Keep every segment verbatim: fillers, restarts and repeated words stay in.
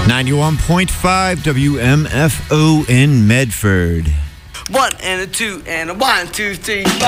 ninety-one point five W M F O in Medford. One and a two and a one, two, three, four.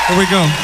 Here we go.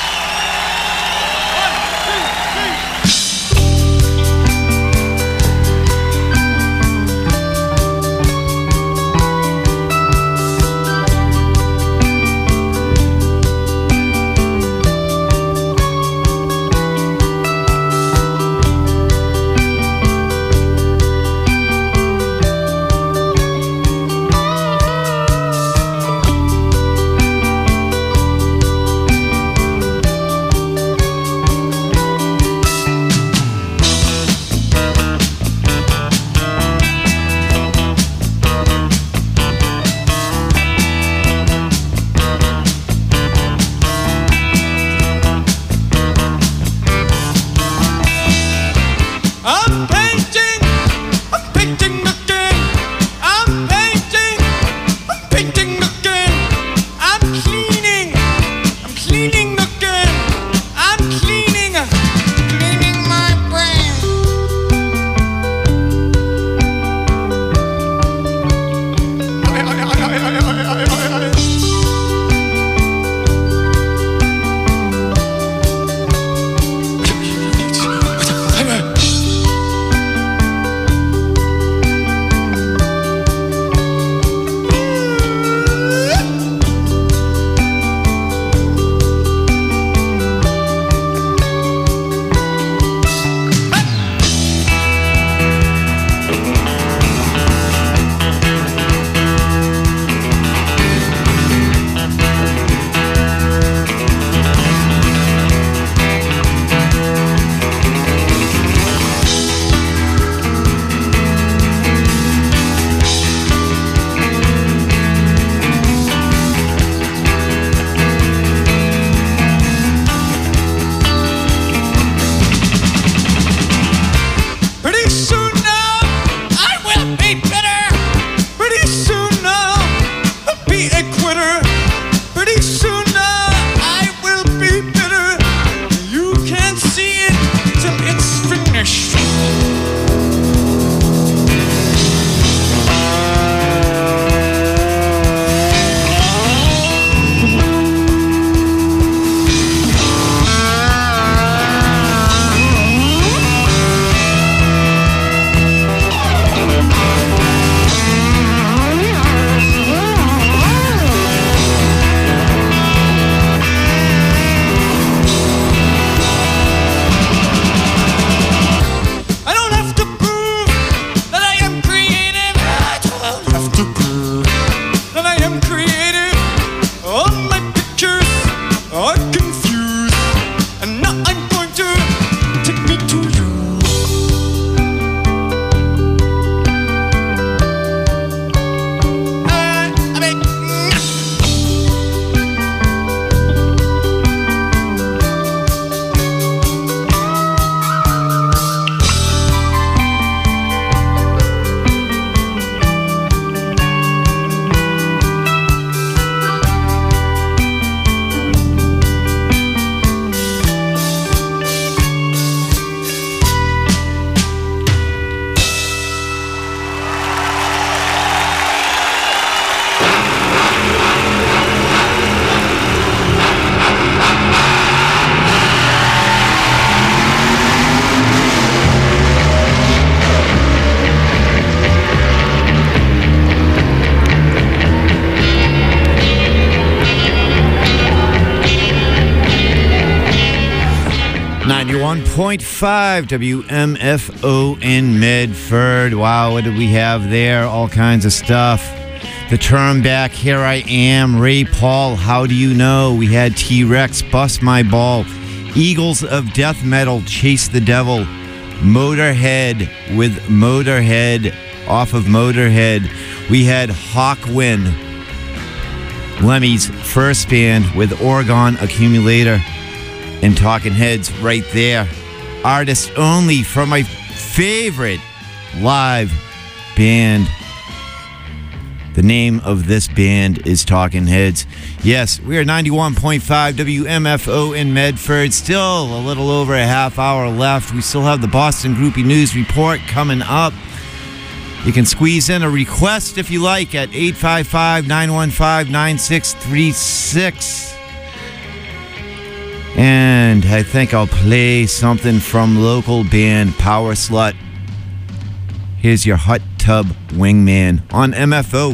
ninety-one point five W M F O in Medford. Wow, what did we have there? All kinds of stuff. The Term Back, Here I Am, Ray Paul, How Do You Know? We had T-Rex, Bust My Ball, Eagles of Death Metal, Chase the Devil, Motorhead with Motorhead, off of Motorhead. We had Hawkwind, Lemmy's first band with Oregon Accumulator, and Talking Heads right there. Artist only from my favorite live band. The name of this band is Talking Heads. Yes, we are ninety-one point five W M F O in Medford. Still a little over a half hour left. We still have the Boston Groupie News Report coming up. You can squeeze in a request if you like at eight five five, nine one five, nine six three six. And I think I'll play something from local band Power Slut. Here's your Hot Tub Wingman on M F O.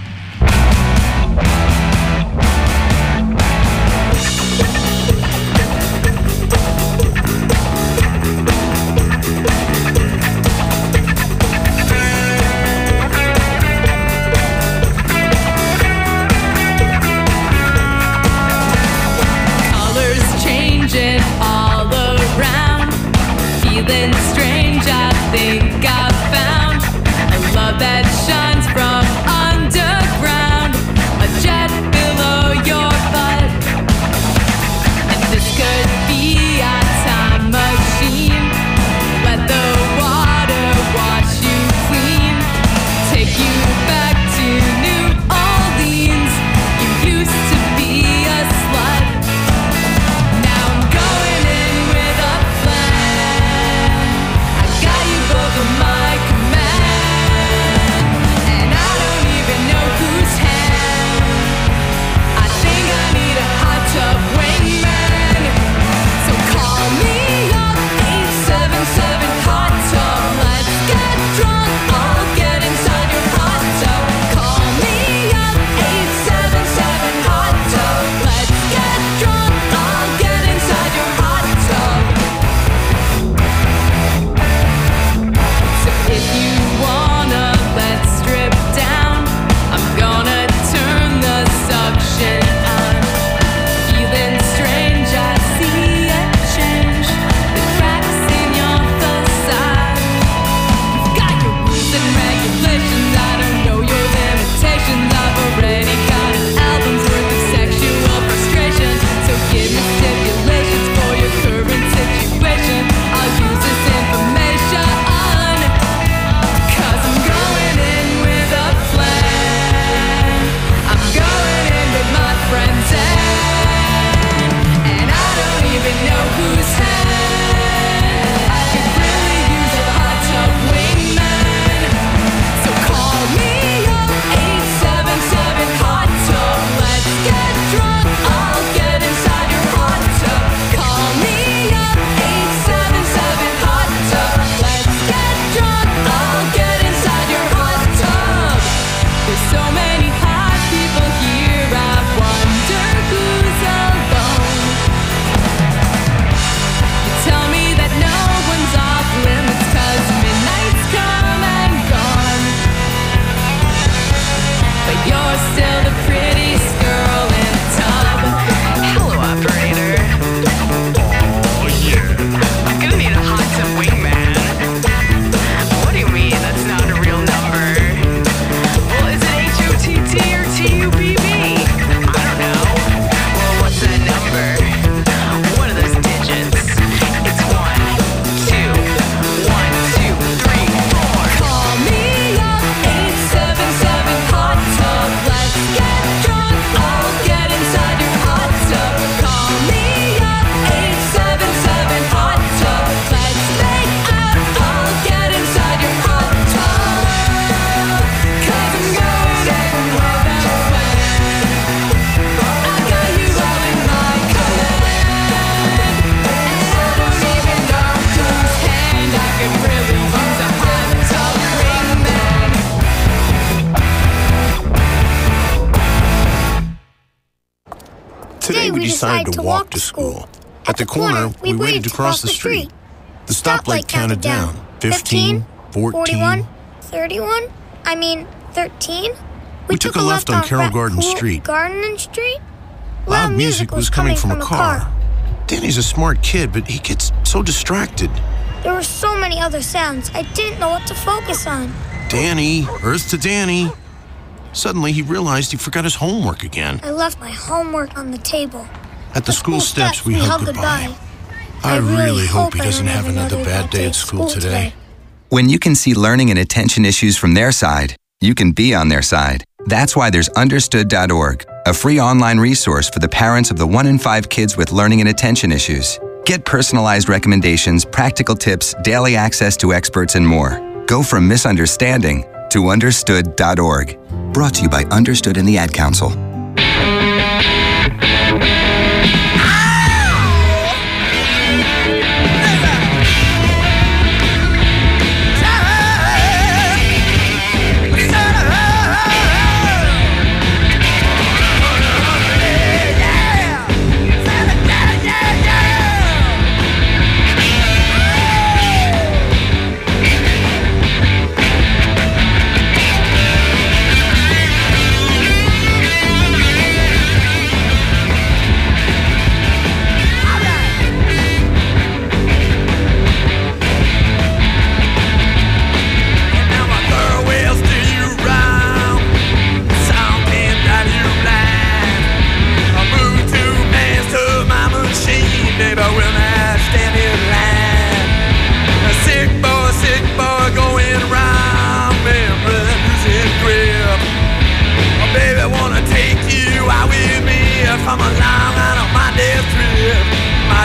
Today we decided to walk to school. At the corner, we waited to cross the street. The stoplight counted down. fifteen, fourteen, thirty-one, I mean, thirteen. We took a left on Carroll Garden Street. Garden Street? Loud music was coming from a car. Danny's a smart kid, but he gets so distracted. There were so many other sounds, I didn't know what to focus on. Danny, Earth to Danny. Suddenly, he realized he forgot his homework again. I left my homework on the table. At the school steps, we hugged goodbye. I really hope he doesn't have another bad day at school today. When you can see learning and attention issues from their side, you can be on their side. That's why there's understood dot org, a free online resource for the parents of the one in five kids with learning and attention issues. Get personalized recommendations, practical tips, daily access to experts, and more. Go from misunderstanding to understood dot org. Brought to you by Understood and the Ad Council.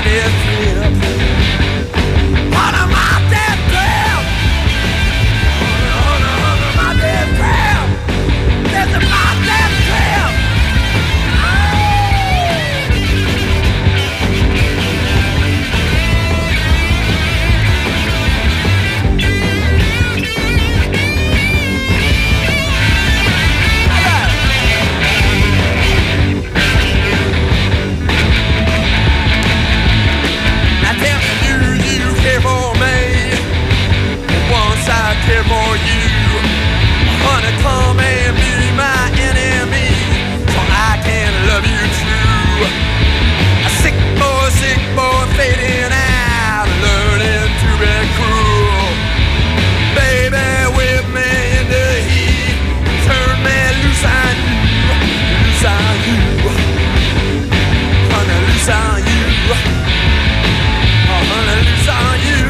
death trip. On a my death trip. On a, on a my death trip. This is my death trip. Care for you, honey, come and be my enemy, so I can love you true. A sick boy, sick boy, fading out, learning to be cruel. Baby, whip me in the heat, turn me loose on you, loose on you, honey, loose on you, oh, honey, loose on you.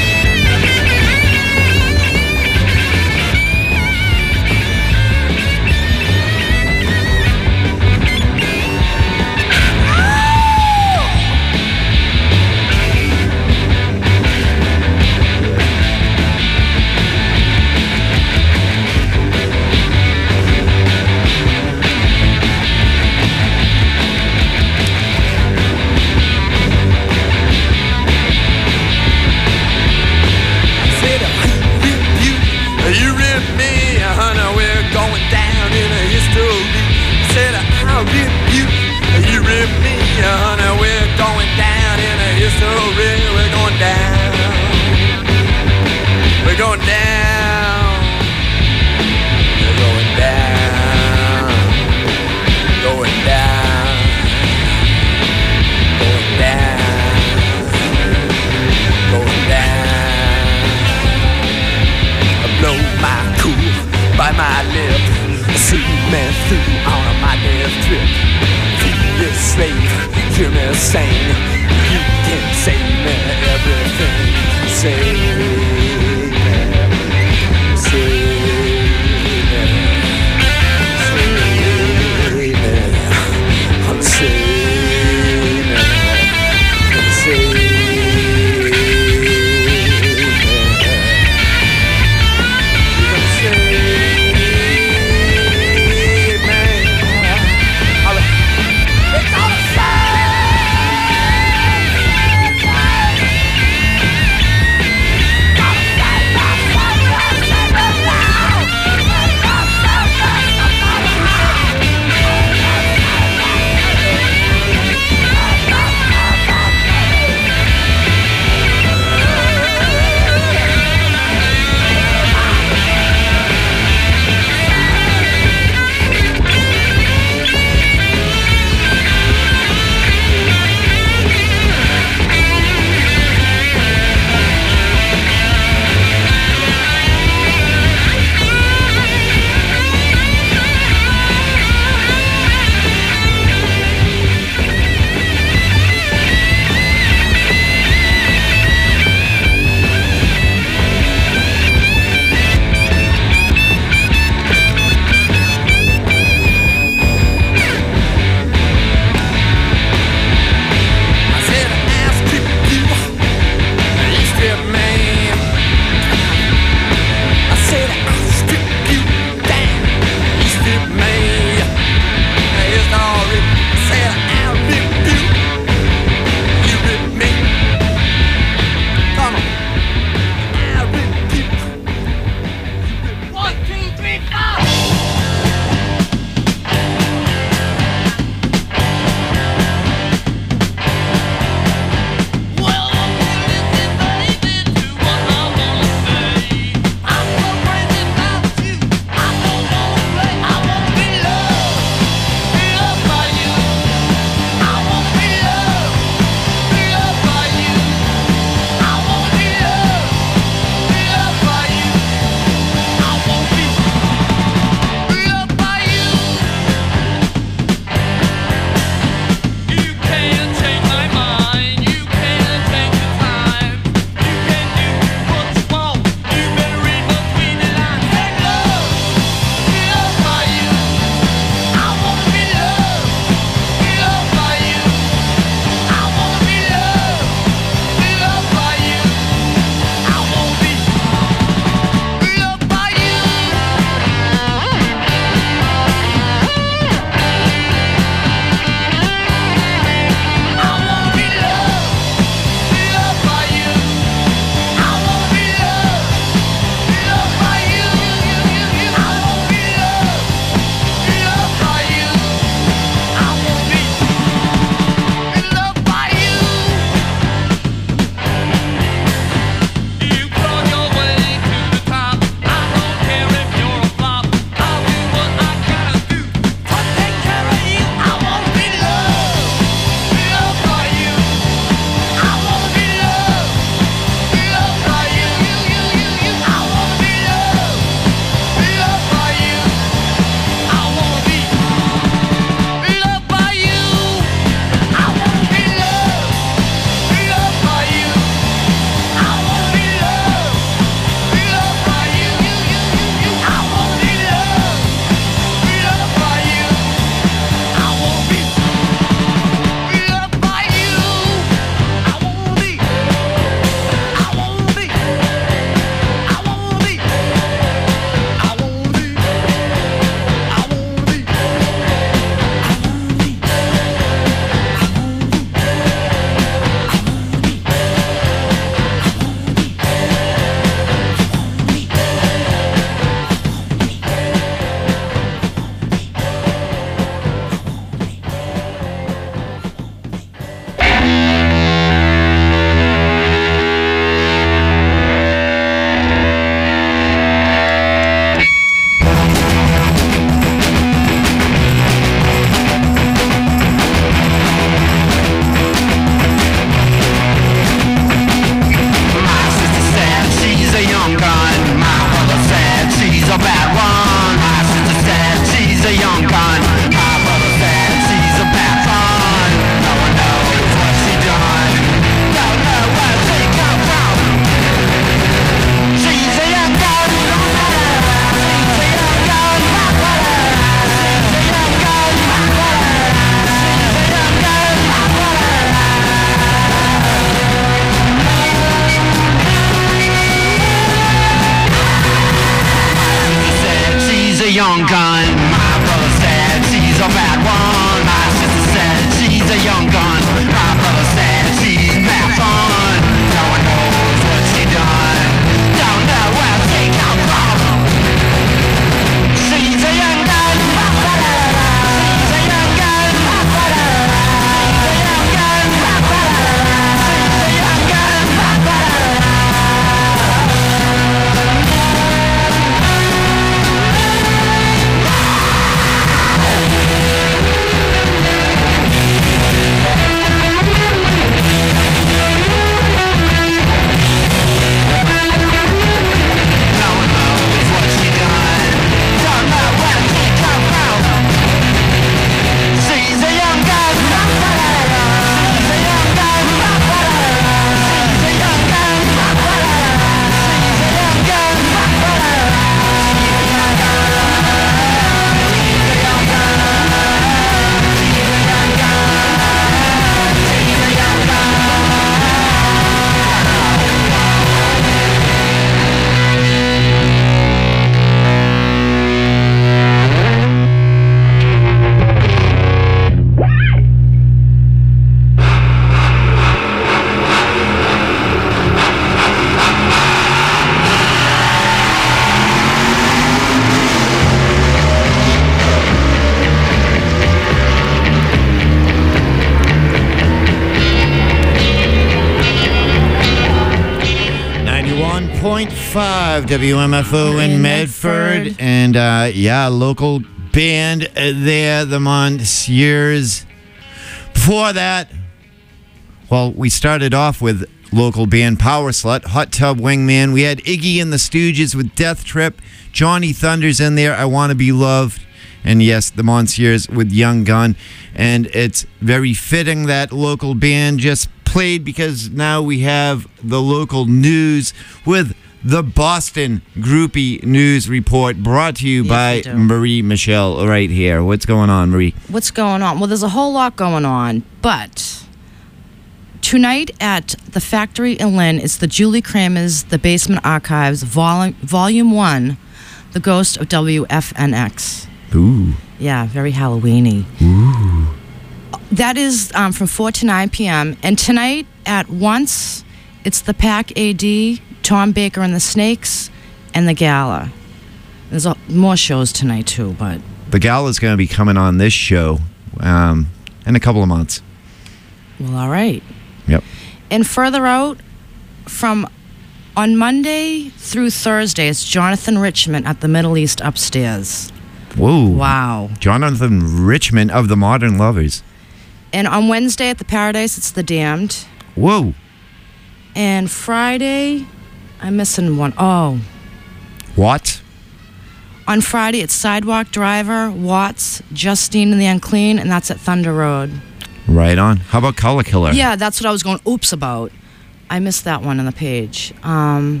point five W M F O in Medford. And uh, yeah, local band uh, there, the Monsieurs. Before that, well, we started off with local band Power Slut, Hot Tub Wingman. We had Iggy and the Stooges with Death Trip. Johnny Thunder's in there, I Want to Be Loved. And yes, the Monsieurs with Young Gun. And it's very fitting that local band just played because now we have the local news with the Boston Groupie News Report brought to you Yes, by Marie Michelle right here. What's going on, Marie? What's going on? Well, there's a whole lot going on, but tonight at the Factory in Lynn, it's the Julie Kramer's The Basement Archives, Vol- Volume one, The Ghost of W F N X. Ooh. Yeah, very Halloween-y. Ooh. That is um, from four to nine p.m. And tonight at once, it's the Pack A D, Tom Baker and the Snakes, and the Gala. There's a, more shows tonight, too, but... The Gala's going to be coming on this show um, in a couple of months. Well, all right. Yep. And further out, from on Monday through Thursday, it's Jonathan Richmond at the Middle East upstairs. Whoa. Wow. Jonathan Richmond of the Modern Lovers. And on Wednesday at the Paradise, it's the Damned. Whoa. And Friday, I'm missing one. Oh. What? On Friday, it's Sidewalk Driver, Watts, Justine and the Unclean, and that's at Thunder Road. Right on. How about Color Killer? Yeah, that's what I was going oops about. I missed that one on the page. Um,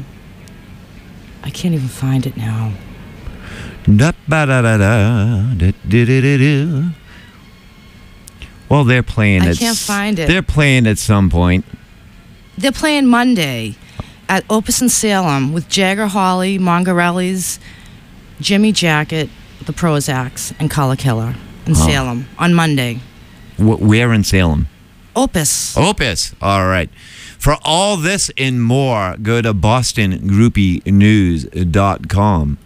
I can't even find it now. Da, ba, da, da, da, da, da, da, da, da. Well, they're playing. I at, can't find it. They're playing at some point. They're playing Monday at Opus in Salem with Jagger Holly, Mongarelli's, Jimmy Jacket, the Prozacs, and Color Killer in Oh. Salem on Monday. W- where in Salem? Opus. Opus. All right. For all this and more, go to boston groupie news dot com.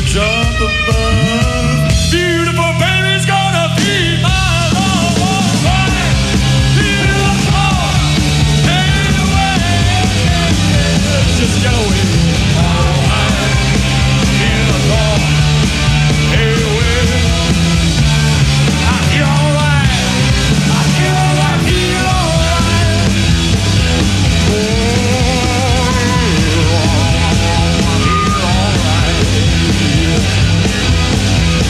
angels up above. Beautiful baby's gonna be my love. Right. Beautiful. Hey, away. Just get away. All right. Beautiful. Hey, away. I feel all right. I feel all right. Feel all right. Oh,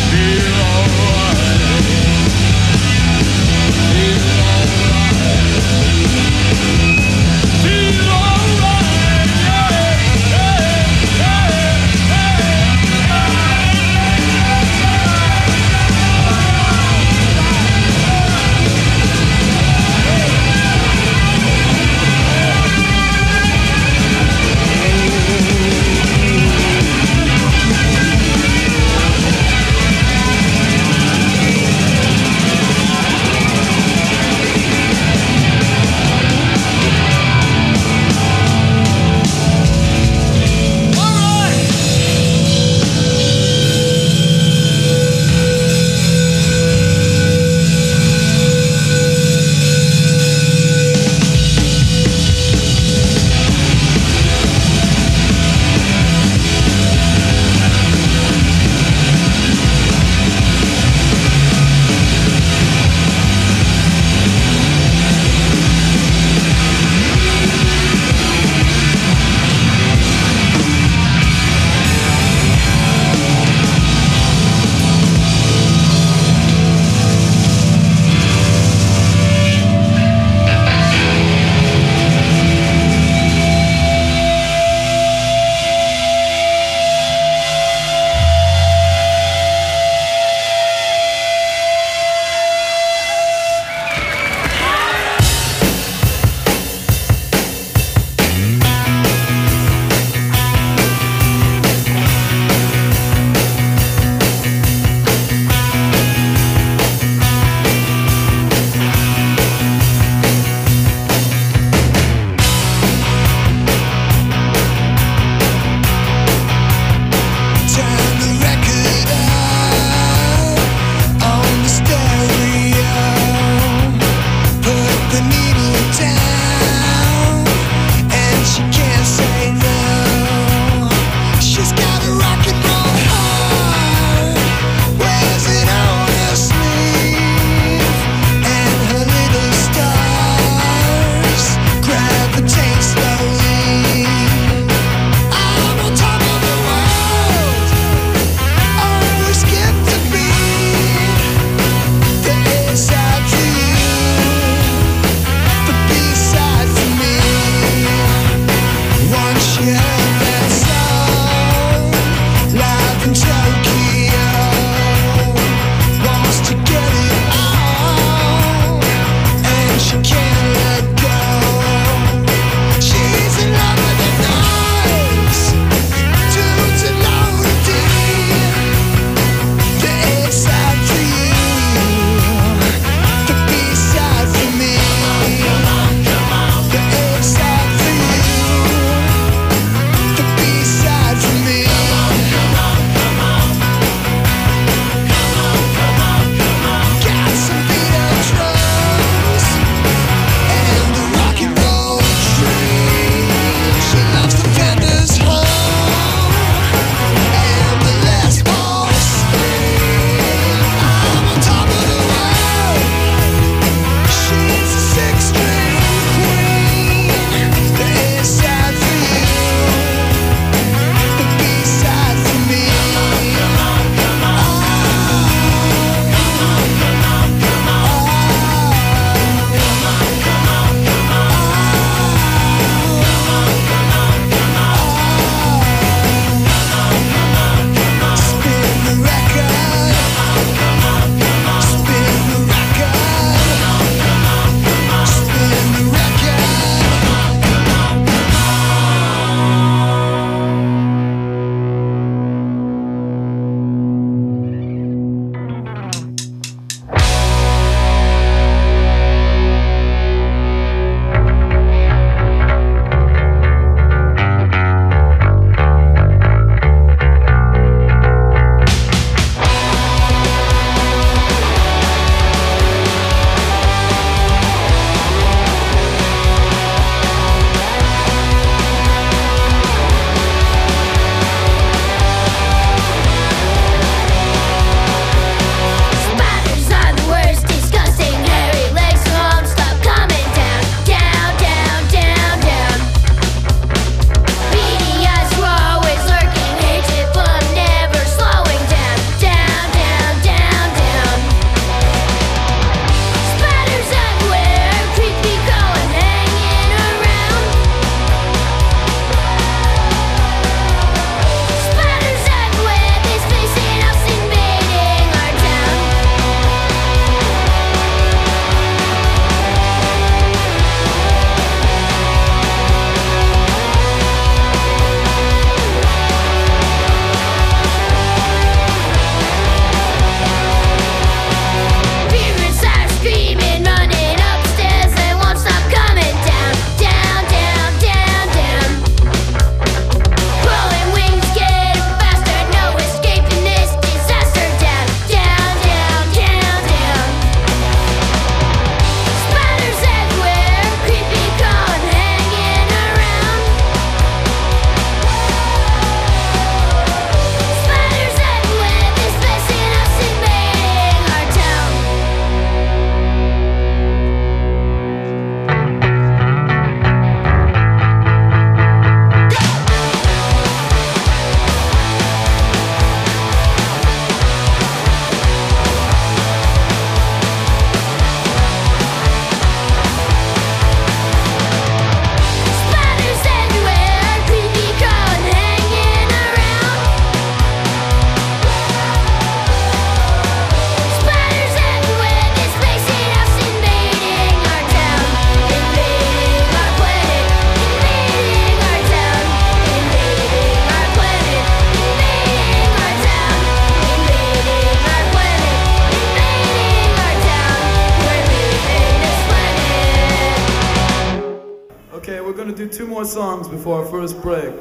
more songs before our first break.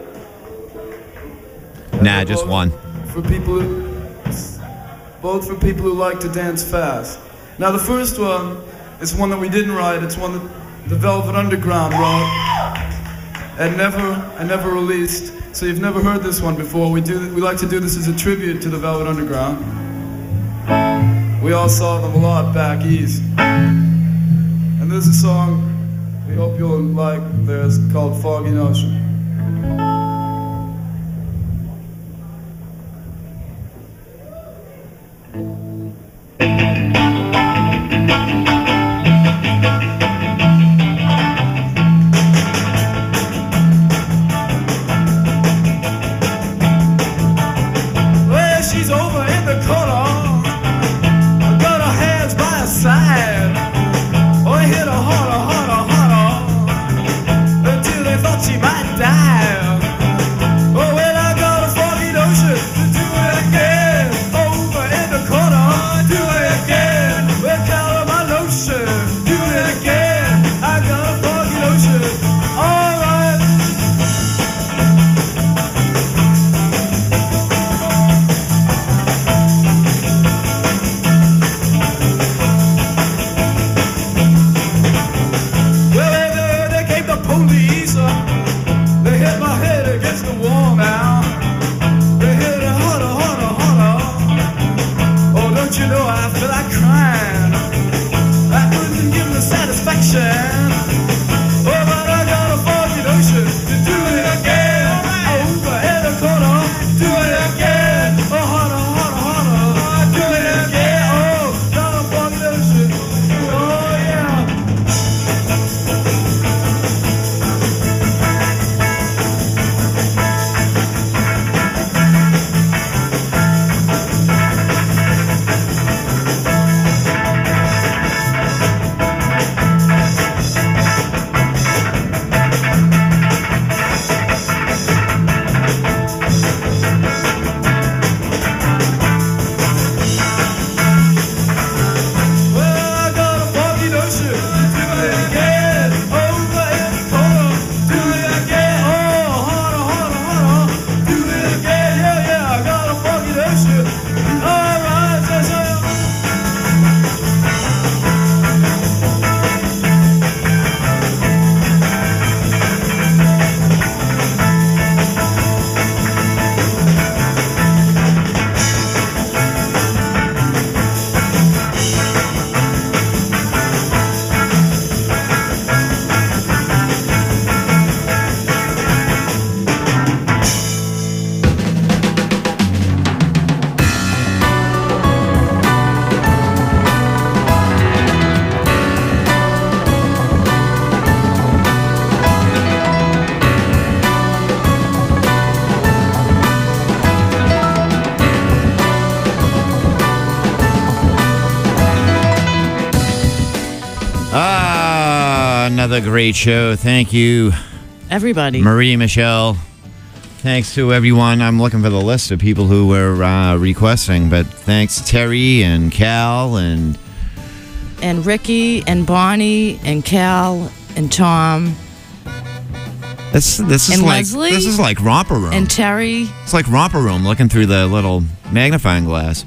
Nah, just one. For people who, both for people who like to dance fast. Now the first one is one that we didn't write. It's one that the Velvet Underground wrote and never and never released. So you've never heard this one before. We do we like to do this as a tribute to the Velvet Underground. We all saw them a lot back east. And there's a song we hope you'll like. There's called Foggy Notion. Another great show. Thank you, everybody. Marie Michelle. Thanks to everyone. I'm looking for the list of people who were uh, requesting, but thanks Terry and Cal and and Ricky and Bonnie and Cal and Tom. This this is and like Leslie this is like Romper Room. And Terry. It's like Romper Room looking through the little magnifying glass.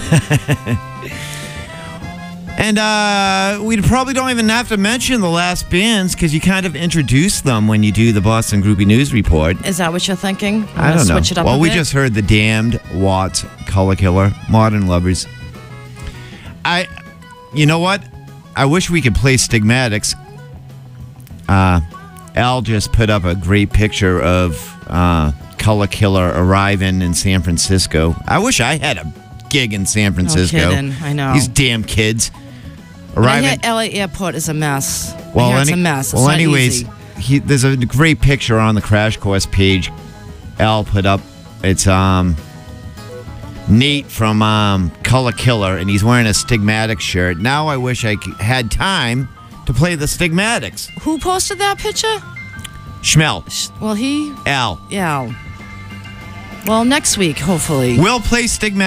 And uh, we probably don't even have to mention the last bands because you kind of introduce them when you do the Boston Groupie News Report. Is that what you're thinking? I'm I don't know. Switch it up well, a we bit? just heard the Damned, Watts, Color Killer, Modern Lovers. I, you know what? I wish we could play Stigmatics. Uh, Al just put up a great picture of uh, Color Killer arriving in San Francisco. I wish I had a gig in San Francisco. No kidding. I know. These damn kids. I Arriving. hear L A Airport is a mess. Well, I hear it's any- a mess. It's well, not anyways, easy. he, there's a great picture on the Crash Course page. Al put up. It's um Nate from um, Color Killer, and he's wearing a Stigmatic shirt. Now I wish I c- had time to play the Stigmatics. Who posted that picture? Schmel. Well, he. Al. Yeah. Well, next week, hopefully. We'll play Stigmatic.